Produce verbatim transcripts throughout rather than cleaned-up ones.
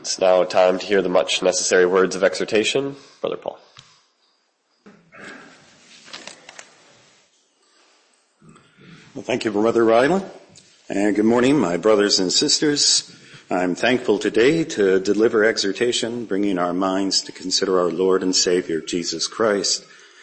It's now time to hear the much necessary words of exhortation. Brother Paul. Well, thank you, Brother Ryland. And good morning, my brothers and sisters. I'm thankful today to deliver exhortation, bringing our minds to consider our Lord and Savior, Jesus Christ.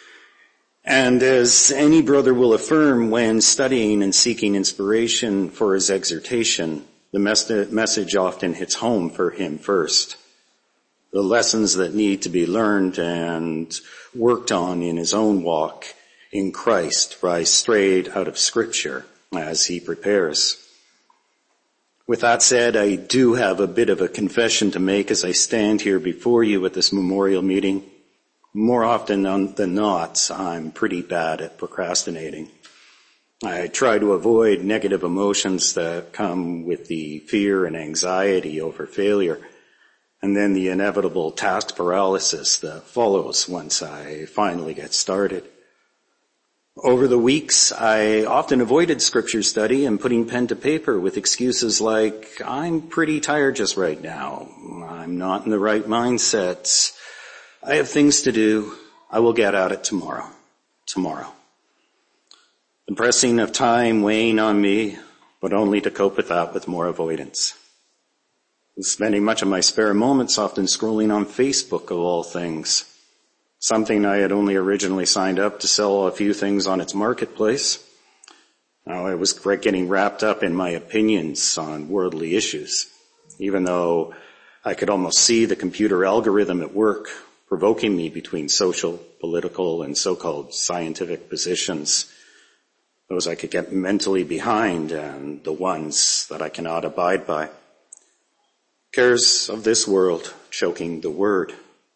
And as any brother will affirm when studying and seeking inspiration for his exhortation, the mes- message often hits home for him first. The lessons that need to be learned and worked on in his own walk in Christ rise straight out of Scripture as he prepares. With that said, I do have a bit of a confession to make as I stand here before you at this memorial meeting. More often than not, I'm pretty bad at procrastinating. I try to avoid negative emotions that come with the fear and anxiety over failure, and then the inevitable task paralysis that follows once I finally get started. Over the weeks, I often avoided scripture study and putting pen to paper with excuses like, I'm pretty tired just right now. I'm not in the right mindset. I have things to do. I will get at it tomorrow. Tomorrow. The pressing of time weighing on me, but only to cope with that with more avoidance. Spending much of my spare moments often scrolling on Facebook of all things. Something I had only originally signed up to sell a few things on its marketplace. Now, I was getting wrapped up in my opinions on worldly issues, even though I could almost see the computer algorithm at work, provoking me between social, political, and so-called scientific positions. Those I could get mentally behind and the ones that I cannot abide by. Cares of this world choking the word.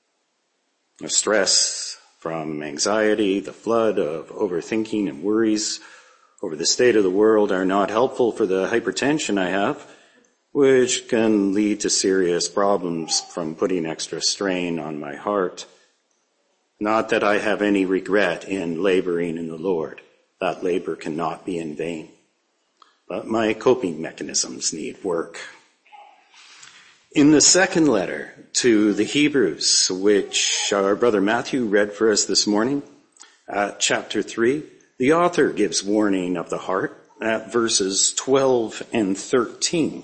The stress from anxiety, the flood of overthinking and worries over the state of the world are not helpful for the hypertension I have, which can lead to serious problems from putting extra strain on my heart. Not that I have any regret in laboring in the Lord. That labor cannot be in vain. But my coping mechanisms need work. In the second letter to the Hebrews, which our brother Matthew read for us this morning, at chapter three, the author gives warning of the heart at verses twelve and thirteen.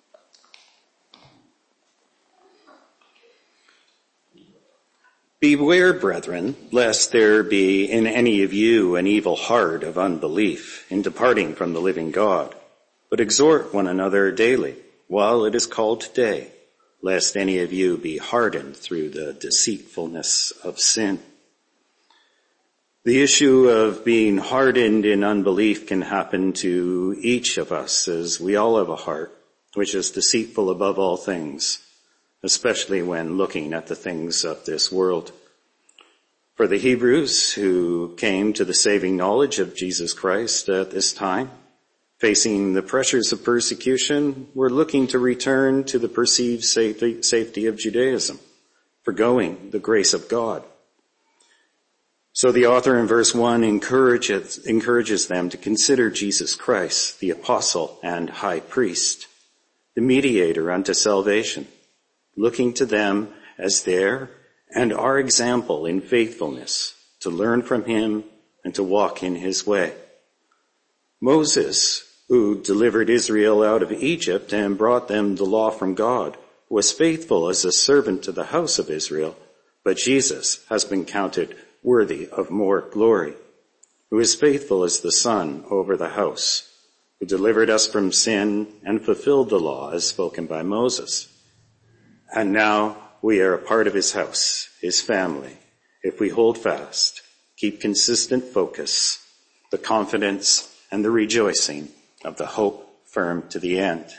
Beware, brethren, lest there be in any of you an evil heart of unbelief in departing from the living God. But exhort one another daily, while it is called today, lest any of you be hardened through the deceitfulness of sin. The issue of being hardened in unbelief can happen to each of us, as we all have a heart which is deceitful above all things, especially when looking at the things of this world. For the Hebrews who came to the saving knowledge of Jesus Christ at this time, facing the pressures of persecution, were looking to return to the perceived safety, safety of Judaism, forgoing the grace of God. So the author in verse one encourages, encourages them to consider Jesus Christ, the apostle and high priest, the mediator unto salvation, looking to them as their and our example in faithfulness, to learn from him and to walk in his way. Moses, who delivered Israel out of Egypt and brought them the law from God, was faithful as a servant to the house of Israel, but Jesus has been counted worthy of more glory, who is faithful as the Son over the house, who delivered us from sin and fulfilled the law as spoken by Moses. And now we are a part of his house, his family, if we hold fast, keep consistent focus, the confidence and the rejoicing of the hope firm to the end.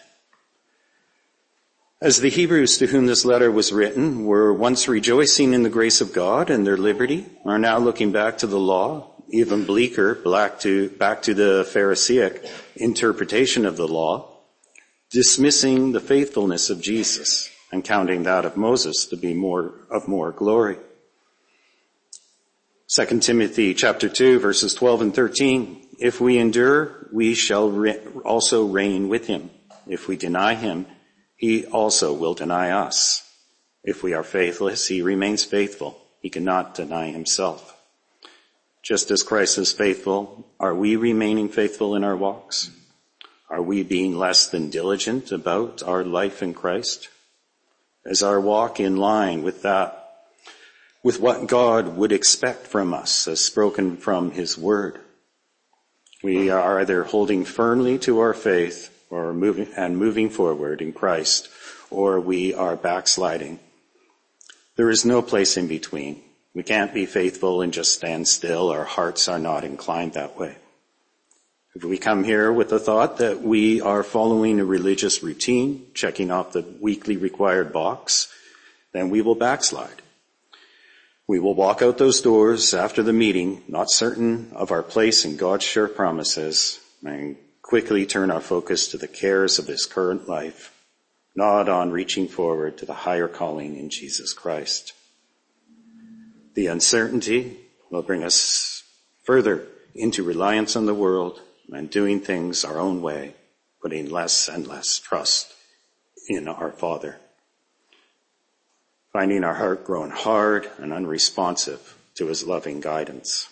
As the Hebrews to whom this letter was written were once rejoicing in the grace of God and their liberty, are now looking back to the law, even bleaker, back to, back to the Pharisaic interpretation of the law, dismissing the faithfulness of Jesus and counting that of Moses to be more of more glory. Second Timothy chapter two, verses twelve and thirteen. If we endure, we shall re- also reign with him. If we deny him, he also will deny us. If we are faithless, he remains faithful. He cannot deny himself. Just as Christ is faithful, are we remaining faithful in our walks? Are we being less than diligent about our life in Christ? Is our walk in line with that, with what God would expect from us as spoken from his word? We are either holding firmly to our faith or moving and moving forward in Christ, or we are backsliding. There is no place in between. We can't be faithful and just stand still. Our hearts are not inclined that way. If we come here with the thought that we are following a religious routine, checking off the weekly required box, then we will backslide. We will walk out those doors after the meeting, not certain of our place in God's sure promises, and quickly turn our focus to the cares of this current life, not on reaching forward to the higher calling in Jesus Christ. The uncertainty will bring us further into reliance on the world and doing things our own way, putting less and less trust in our Father, finding our heart grown hard and unresponsive to his loving guidance.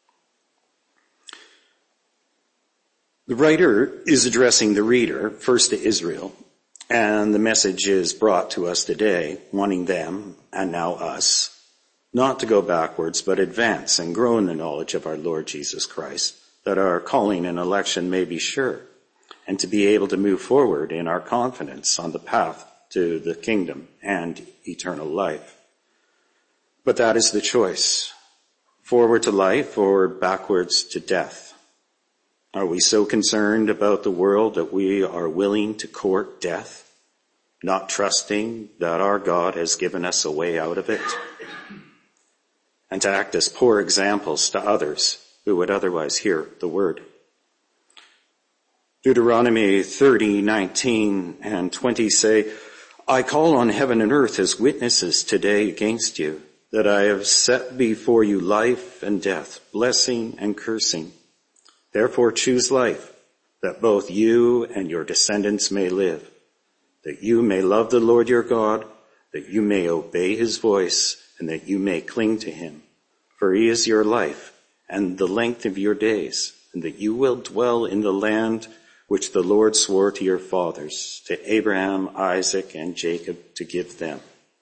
The writer is addressing the reader, first to Israel, and the message is brought to us today, wanting them, and now us, not to go backwards, but advance and grow in the knowledge of our Lord Jesus Christ, that our calling and election may be sure, and to be able to move forward in our confidence on the path to the kingdom and eternal life. But that is the choice, forward to life or backwards to death. Are we so concerned about the world that we are willing to court death, not trusting that our God has given us a way out of it, and to act as poor examples to others who would otherwise hear the word? Deuteronomy thirty, nineteen and twenty say, I call on heaven and earth as witnesses today against you, that I have set before you life and death, blessing and cursing. Therefore choose life, that both you and your descendants may live, that you may love the Lord your God, that you may obey his voice, and that you may cling to him. For he is your life and the length of your days, and that you will dwell in the land which the Lord swore to your fathers, to Abraham, Isaac, and Jacob, to give them.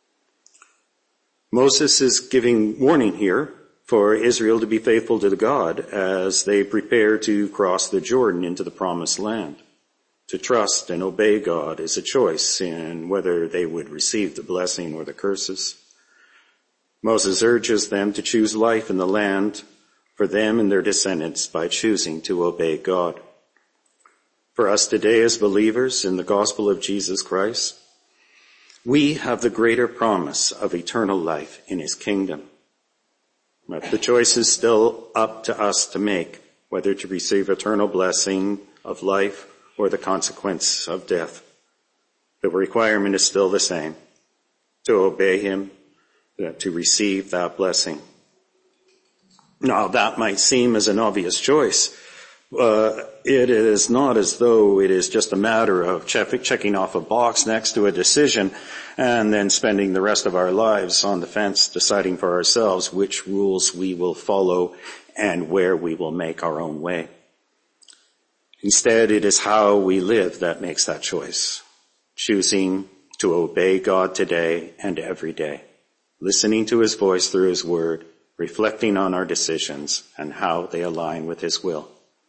Moses is giving warning here for Israel to be faithful to God as they prepare to cross the Jordan into the promised land. To trust and obey God is a choice in whether they would receive the blessing or the curses. Moses urges them to choose life in the land for them and their descendants by choosing to obey God. For us today as believers in the gospel of Jesus Christ, we have the greater promise of eternal life in his kingdom. But the choice is still up to us to make, whether to receive eternal blessing of life or the consequence of death. The requirement is still the same, to obey him, to receive that blessing. Now, that might seem as an obvious choice. Uh, it is not as though it is just a matter of check- checking off a box next to a decision and then spending the rest of our lives on the fence deciding for ourselves which rules we will follow and where we will make our own way. Instead, it is how we live that makes that choice, choosing to obey God today and every day, listening to his voice through his word, reflecting on our decisions and how they align with his will.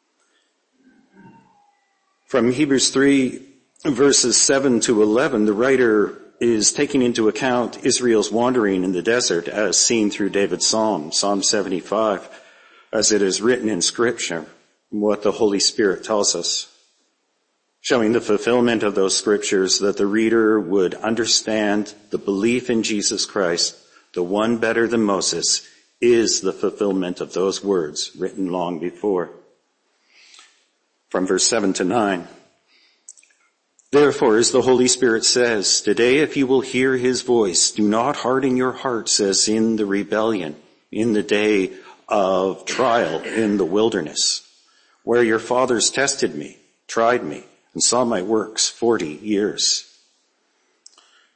From Hebrews three, verses seven to eleven, the writer is taking into account Israel's wandering in the desert as seen through David's psalm, Psalm seventy-five, as it is written in Scripture, what the Holy Spirit tells us, showing the fulfillment of those scriptures that the reader would understand the belief in Jesus Christ, the one better than Moses, is the fulfillment of those words written long before. From verse seven to nine. Therefore, as the Holy Spirit says, today if you will hear his voice, do not harden your hearts as in the rebellion, in the day of trial in the wilderness, where your fathers tested me, tried me, and saw my works forty years.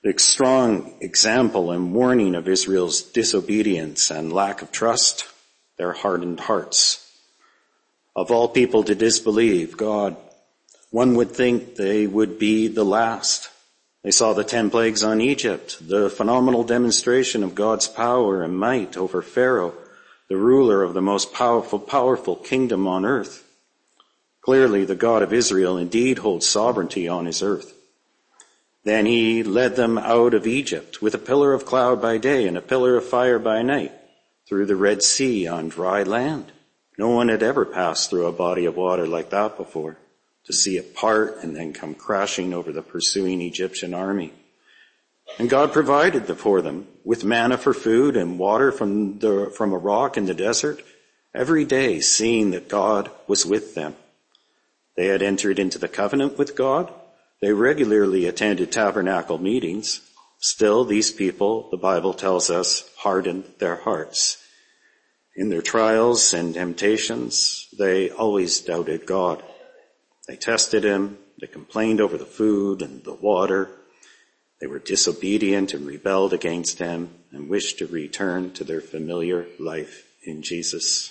The strong example and warning of Israel's disobedience and lack of trust, their hardened hearts. Of all people to disbelieve God, one would think they would be the last. They saw the ten plagues on Egypt, the phenomenal demonstration of God's power and might over Pharaoh, the ruler of the most powerful, powerful kingdom on earth. Clearly, the God of Israel indeed holds sovereignty on his earth. Then he led them out of Egypt with a pillar of cloud by day and a pillar of fire by night through the Red Sea on dry land. No one had ever passed through a body of water like that before, to see it part and then come crashing over the pursuing Egyptian army. And God provided for them with manna for food and water from the, from a rock in the desert, every day seeing that God was with them. They had entered into the covenant with God. They regularly attended tabernacle meetings. Still, these people, the Bible tells us, hardened their hearts. In their trials and temptations, they always doubted God. They tested him. They complained over the food and the water. They were disobedient and rebelled against him and wished to return to their familiar life in Jesus.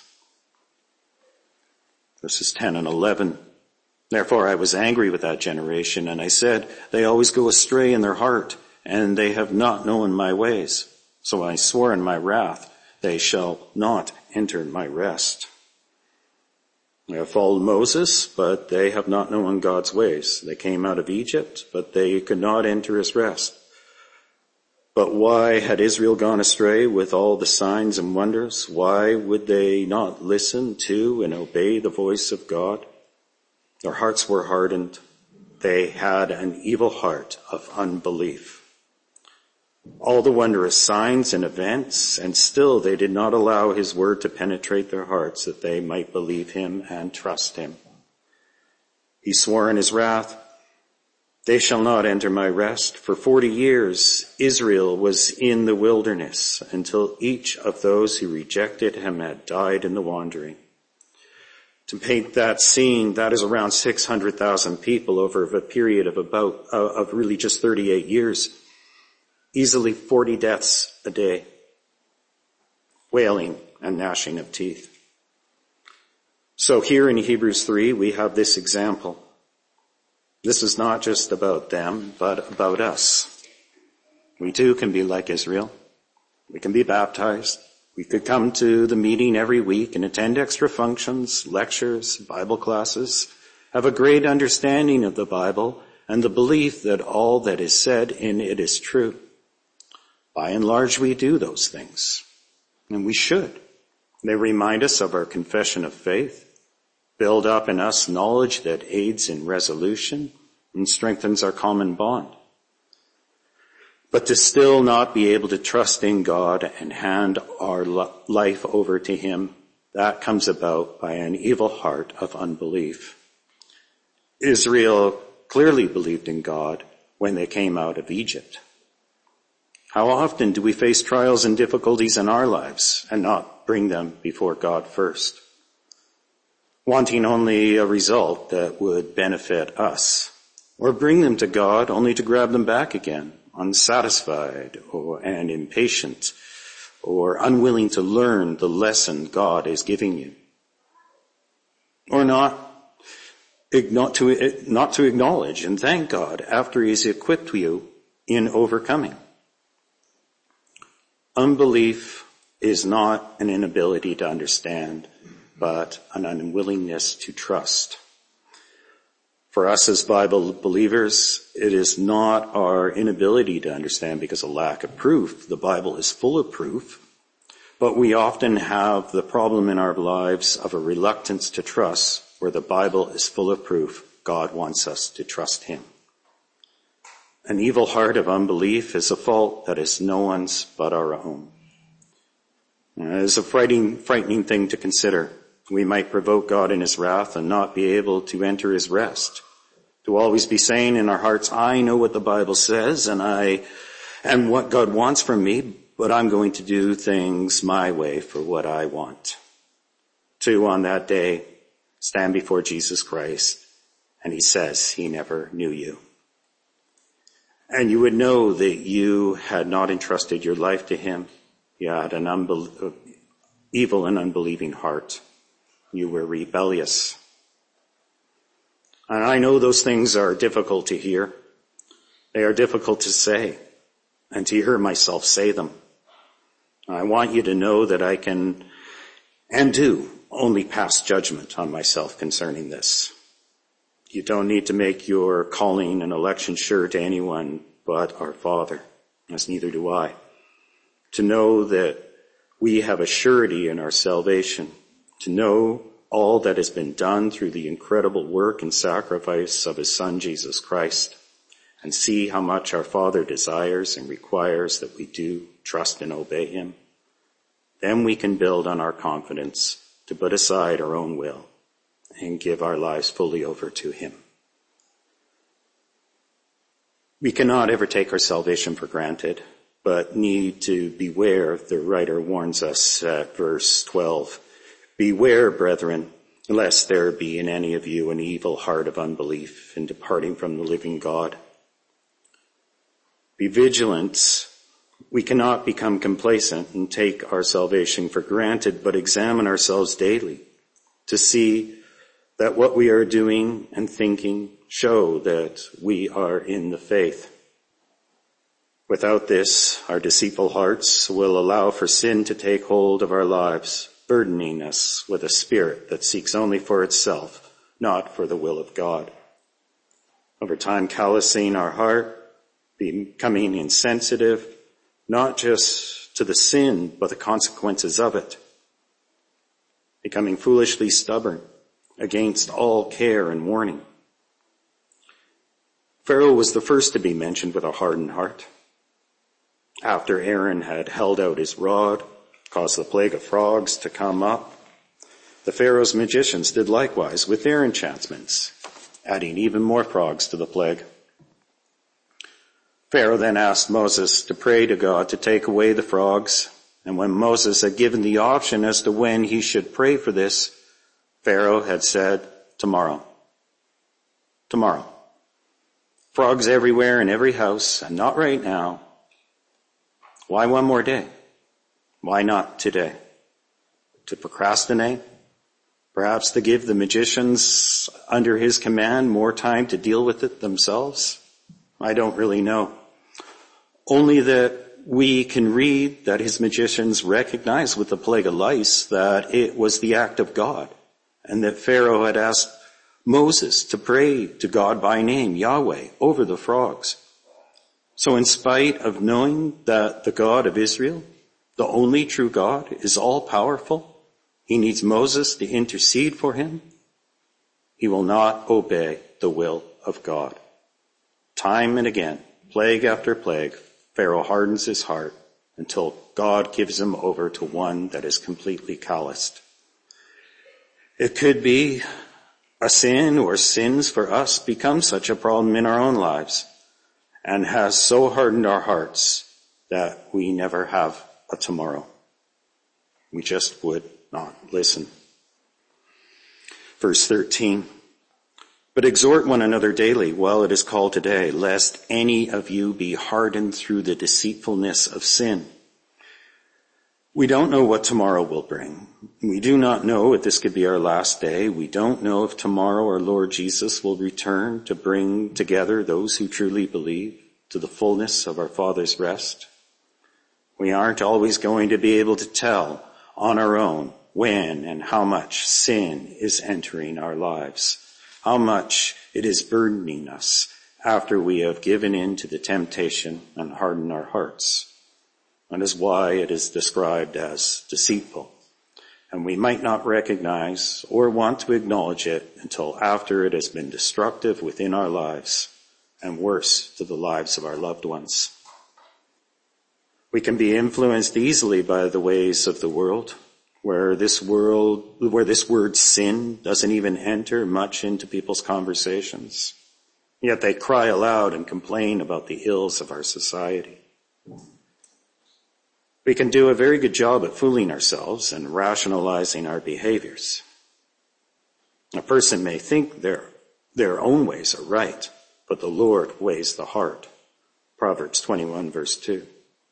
Verses ten and eleven. Therefore I was angry with that generation, and I said, they always go astray in their heart, and they have not known my ways. So I swore in my wrath, they shall not enter my rest. They have followed Moses, but they have not known God's ways. They came out of Egypt, but they could not enter his rest. But why had Israel gone astray with all the signs and wonders? Why would they not listen to and obey the voice of God? Their hearts were hardened. They had an evil heart of unbelief. All the wondrous signs and events, and still they did not allow his word to penetrate their hearts that they might believe him and trust him. He swore in his wrath, they shall not enter my rest. For forty years Israel was in the wilderness until each of those who rejected him had died in the wandering. To paint that scene, that is around six hundred thousand people over a period of about, uh, of really just thirty-eight years. Easily forty deaths a day. Wailing and gnashing of teeth. So here in Hebrews three, we have this example. This is not just about them, but about us. We too can be like Israel. We can be baptized. We could come to the meeting every week and attend extra functions, lectures, Bible classes, have a great understanding of the Bible and the belief that all that is said in it is true. By and large, we do those things, and we should. They remind us of our confession of faith, build up in us knowledge that aids in resolution and strengthens our common bond. But to still not be able to trust in God and hand our life over to him, that comes about by an evil heart of unbelief. Israel clearly believed in God when they came out of Egypt. How often do we face trials and difficulties in our lives and not bring them before God first, wanting only a result that would benefit us, or bring them to God only to grab them back again, unsatisfied or and impatient, or unwilling to learn the lesson God is giving you, or not, not to, not to acknowledge and thank God after he's equipped you in overcoming. Unbelief is not an inability to understand, but an unwillingness to trust. For us as Bible believers, it is not our inability to understand because of lack of proof. The Bible is full of proof, but we often have the problem in our lives of a reluctance to trust where the Bible is full of proof. God wants us to trust him. An evil heart of unbelief is a fault that is no one's but our own. It is a frightening, frightening thing to consider. We might provoke God in his wrath and not be able to enter his rest. To always be saying in our hearts, I know what the Bible says and I and what God wants from me, but I'm going to do things my way for what I want. To, on that day, stand before Jesus Christ and he says he never knew you. and you would know that you had not entrusted your life to him. You had an unbel- evil and unbelieving heart. You were rebellious. And I know those things are difficult to hear. They are difficult to say and to hear myself say them. I want you to know that I can and do only pass judgment on myself concerning this. You don't need to make your calling and election sure to anyone but our Father, as neither do I. To know that we have a surety in our salvation, to know all that has been done through the incredible work and sacrifice of his Son, Jesus Christ, and see how much our Father desires and requires that we do trust and obey him. Then we can build on our confidence to put aside our own will and give our lives fully over to him. We cannot ever take our salvation for granted, but need to beware. The writer warns us at verse twelve, "Beware, brethren, lest there be in any of you an evil heart of unbelief in departing from the living God." Be vigilant. We cannot become complacent and take our salvation for granted, but examine ourselves daily to see that what we are doing and thinking show that we are in the faith. Without this, our deceitful hearts will allow for sin to take hold of our lives, burdening us with a spirit that seeks only for itself, not for the will of God. Over time, callousing our heart, becoming insensitive, not just to the sin, but the consequences of it. Becoming foolishly stubborn against all care and warning. Pharaoh was the first to be mentioned with a hardened heart. After Aaron had held out his rod, caused the plague of frogs to come up, the Pharaoh's magicians did likewise with their enchantments, adding even more frogs to the plague. Pharaoh then asked Moses to pray to God to take away the frogs, and when Moses had given the option as to when he should pray for this, Pharaoh had said, tomorrow. Tomorrow. Frogs everywhere in every house, and not right now. Why one more day? Why not today? To procrastinate? Perhaps to give the magicians under his command more time to deal with it themselves? I don't really know. Only that we can read that his magicians recognized with the plague of lice that it was the act of God, and that Pharaoh had asked Moses to pray to God by name, Yahweh, over the frogs. So in spite of knowing that the God of Israel, the only true God, is all-powerful, he needs Moses to intercede for him, he will not obey the will of God. Time and again, plague after plague, Pharaoh hardens his heart until God gives him over to one that is completely calloused. It could be a sin or sins for us become such a problem in our own lives and has so hardened our hearts that we never have a tomorrow. We just would not listen. Verse thirteen. But exhort one another daily while it is called today, lest any of you be hardened through the deceitfulness of sin. We don't know what tomorrow will bring. We do not know if this could be our last day. We don't know if tomorrow our Lord Jesus will return to bring together those who truly believe to the fullness of our Father's rest. We aren't always going to be able to tell on our own when and how much sin is entering our lives, how much it is burdening us after we have given in to the temptation and hardened our hearts. That is why it is described as deceitful. And we might not recognize or want to acknowledge it until after it has been destructive within our lives and worse to the lives of our loved ones. We can be influenced easily by the ways of the world, where this world, where this word sin doesn't even enter much into people's conversations. Yet they cry aloud and complain about the ills of our society. We can do a very good job at fooling ourselves and rationalizing our behaviors. A person may think their, their own ways are right, but the Lord weighs the heart. Proverbs twenty-one, verse two.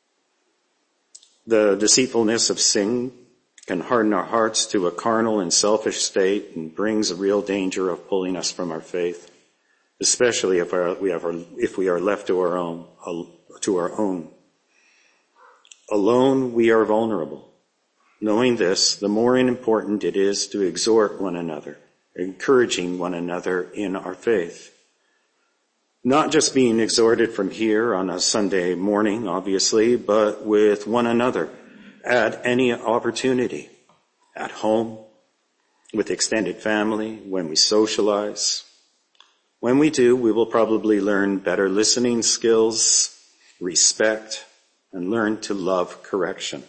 The deceitfulness of sin can harden our hearts to a carnal and selfish state and brings a real danger of pulling us from our faith, especially if we have our, if we are left to our own, to our own. Alone, we are vulnerable. Knowing this, the more important it is to exhort one another, encouraging one another in our faith. Not just being exhorted from here on a Sunday morning, obviously, but with one another at any opportunity, at home, with extended family, when we socialize. When we do, we will probably learn better listening skills, respect, and learn to love correction.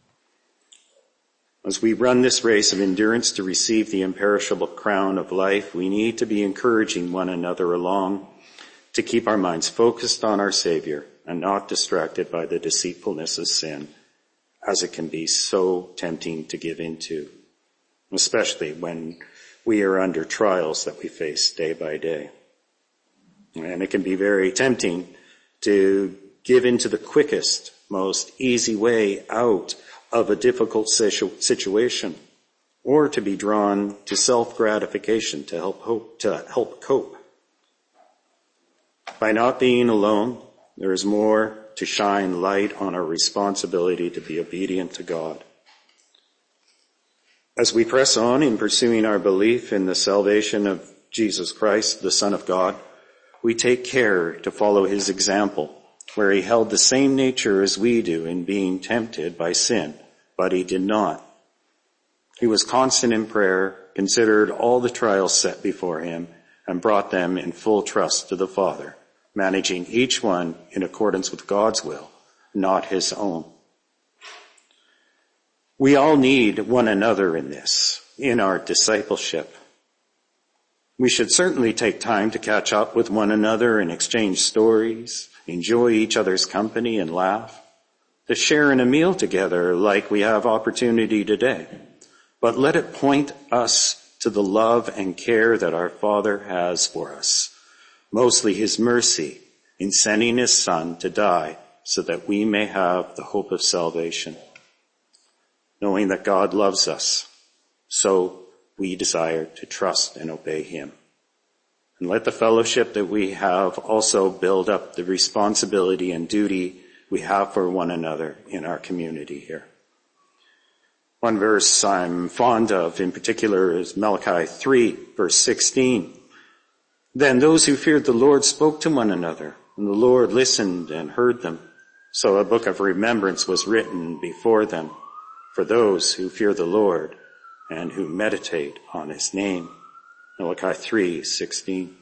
As we run this race of endurance to receive the imperishable crown of life, we need to be encouraging one another along to keep our minds focused on our Savior and not distracted by the deceitfulness of sin, as it can be so tempting to give into, especially when we are under trials that we face day by day. And it can be very tempting to give into the quickest, most easy way out of a difficult situation, or to be drawn to self-gratification to help hope, to help cope. By not being alone, there is more to shine light on our responsibility to be obedient to God. As we press on in pursuing our belief in the salvation of Jesus Christ, the Son of God, we take care to follow his example, where he held the same nature as we do in being tempted by sin, but he did not. He was constant in prayer, considered all the trials set before him, and brought them in full trust to the Father, managing each one in accordance with God's will, not his own. We all need one another in this, in our discipleship. We should certainly take time to catch up with one another and exchange stories, enjoy each other's company and laugh, to share in a meal together like we have opportunity today. But let it point us to the love and care that our Father has for us, mostly his mercy in sending his Son to die so that we may have the hope of salvation. Knowing that God loves us, so we desire to trust and obey him. And let the fellowship that we have also build up the responsibility and duty we have for one another in our community here. One verse I'm fond of in particular is Malachi three, verse sixteen. Then those who feared the Lord spoke to one another, and the Lord listened and heard them. So a book of remembrance was written before them for those who fear the Lord and who meditate on his name. Malachi three sixteen.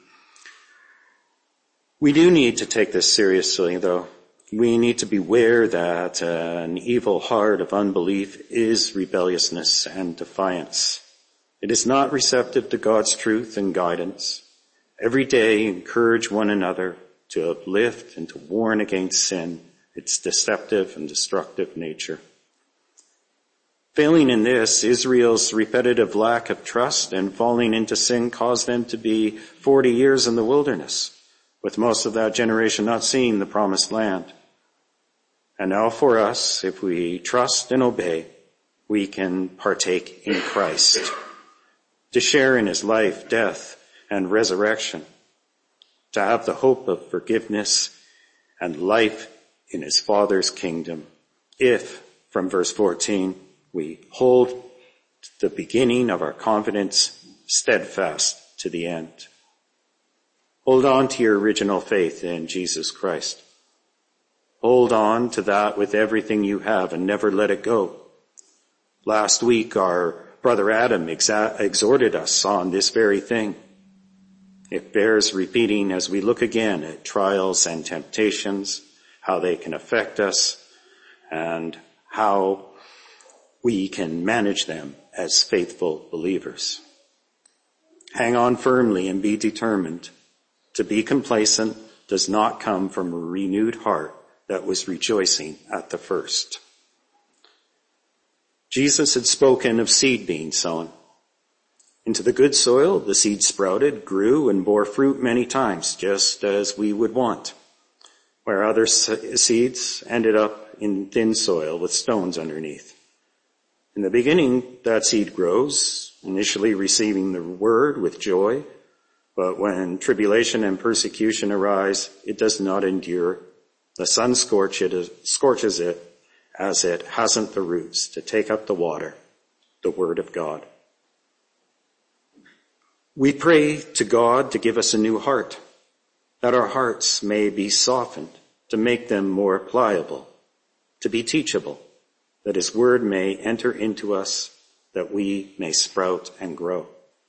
We do need to take this seriously, though. We need to beware that uh, an evil heart of unbelief is rebelliousness and defiance. It is not receptive to God's truth and guidance. Every day, encourage one another to uplift and to warn against sin, its deceptive and destructive nature. Failing in this, Israel's repetitive lack of trust and falling into sin caused them to be forty years in the wilderness, with most of that generation not seeing the promised land. And now for us, if we trust and obey, we can partake in Christ, to share in his life, death, and resurrection, to have the hope of forgiveness and life in his Father's kingdom, if, from verse fourteen, we hold the beginning of our confidence steadfast to the end. Hold on to your original faith in Jesus Christ. Hold on to that with everything you have and never let it go. Last week, our brother Adam exa- exhorted us on this very thing. It bears repeating as we look again at trials and temptations, how they can affect us, and how we can manage them as faithful believers. Hang on firmly and be determined. To be complacent does not come from a renewed heart that was rejoicing at the first. Jesus had spoken of seed being sown. Into the good soil, the seed sprouted, grew, and bore fruit many times, just as we would want. where other seeds ended up in thin soil with stones underneath. In the beginning, that seed grows, initially receiving the word with joy, but when tribulation and persecution arise, it does not endure. The sun scorches it as it hasn't the roots to take up the water, the word of God. We pray to God to give us a new heart, that our hearts may be softened, to make them more pliable, to be teachable, that his word may enter into us, that we may sprout and grow.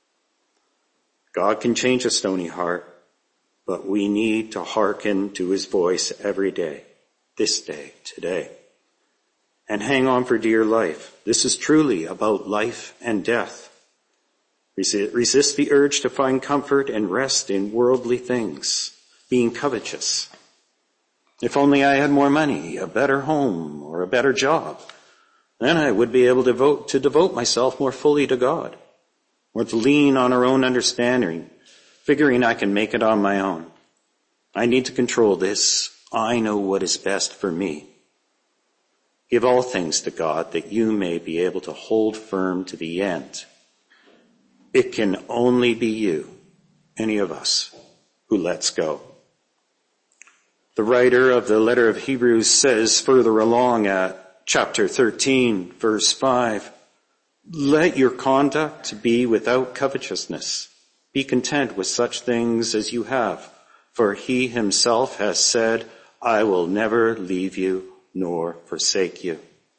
God can change a stony heart, but we need to hearken to his voice every day, this day, today, and hang on for dear life. This is truly about life and death. Resist the urge to find comfort and rest in worldly things, being covetous. If only I had more money, a better home, or a better job, then I would be able to devote, to devote myself more fully to God, or to lean on our own understanding, figuring I can make it on my own. I need to control this. I know what is best for me. Give all things to God that you may be able to hold firm to the end. It can only be you, any of us, who lets go. The writer of the letter of Hebrews says further along at chapter thirteen, verse five, let your conduct be without covetousness. Be content with such things as you have, for he himself has said, I will never leave you nor forsake you.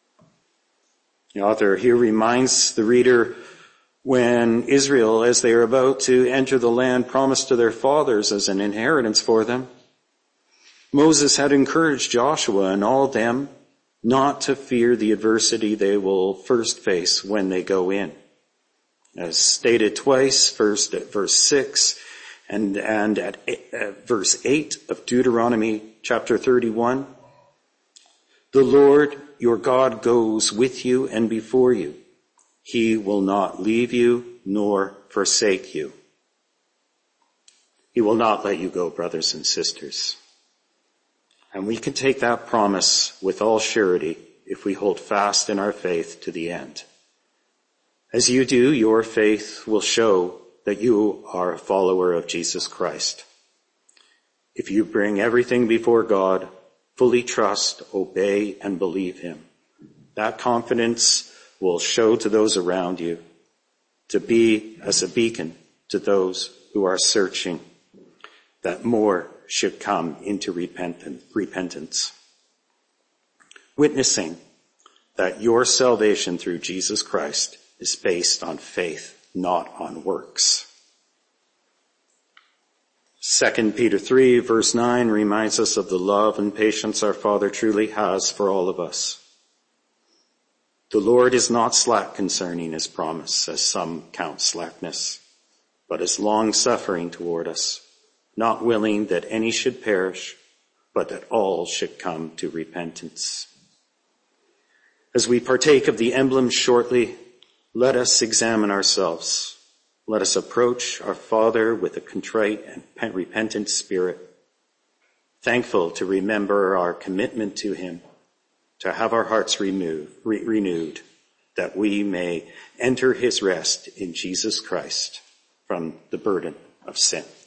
The author here reminds the reader when Israel, as they are about to enter the land promised to their fathers as an inheritance for them, Moses had encouraged Joshua and all them not to fear the adversity they will first face when they go in. As stated twice, first at verse six and, and at, at verse eight of Deuteronomy chapter thirty-one, the Lord your God goes with you and before you. He will not leave you nor forsake you. He will not let you go, brothers and sisters. And we can take that promise with all surety if we hold fast in our faith to the end. As you do, your faith will show that you are a follower of Jesus Christ. If you bring everything before God, fully trust, obey, and believe him, that confidence will show to those around you to be as a beacon to those who are searching, that more should come into repentance. Witnessing that your salvation through Jesus Christ is based on faith, not on works. Second Peter three, verse nine reminds us of the love and patience our Father truly has for all of us. The Lord is not slack concerning his promise, as some count slackness, but is long-suffering toward us, not willing that any should perish, but that all should come to repentance. As we partake of the emblem shortly, let us examine ourselves. Let us approach our Father with a contrite and repentant spirit, thankful to remember our commitment to him, to have our hearts remove, re- renewed, that we may enter his rest in Jesus Christ from the burden of sin.